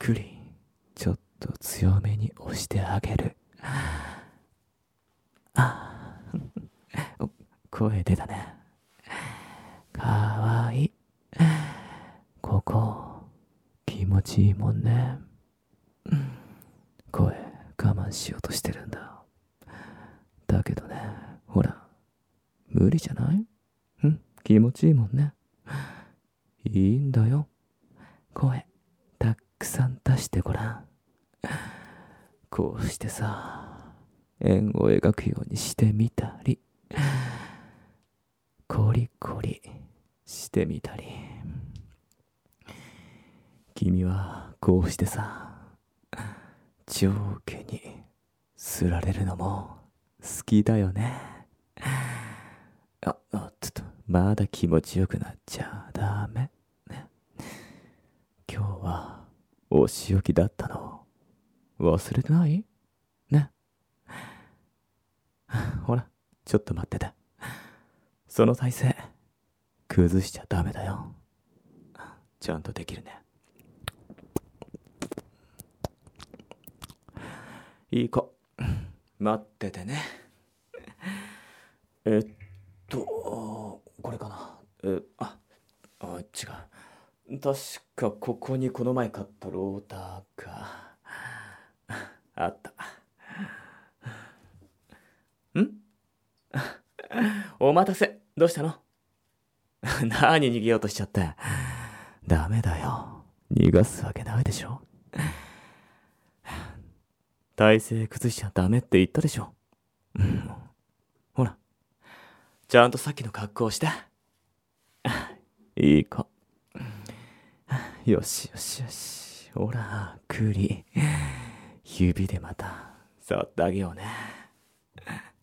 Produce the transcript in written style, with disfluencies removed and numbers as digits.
りちょっと強めに押してあげる。声出たね。かわいい。ここ気持ちいいもんね。声我慢しようとしてるんだ。だけどね、ほら無理じゃない？気持ちいいもんね。いいんだよ。声たくさん出してごらん。こうしてさ、円を描くようにしてみたり、コリコリしてみたり。君はこうしてさ、上下にすられるのも好きだよね。ちょっとまだ気持ちよくなっちゃダメね。今日はお仕置きだったの忘れてないね。ほら、ちょっと待ってて。その体勢崩しちゃダメだよ。ちゃんとできるね。いい子、待っててね。これかな。違う。確かここにこの前買ったローターがあった。お待たせ。どうしたの？何逃げようとしちゃって。ダメだよ。逃がすわけないでしょ。体勢崩しちゃダメって言ったでしょ。ほら、ちゃんとさっきの格好をして。いい子。よしよしよし。ほら、栗。指でまた触ってあげようね。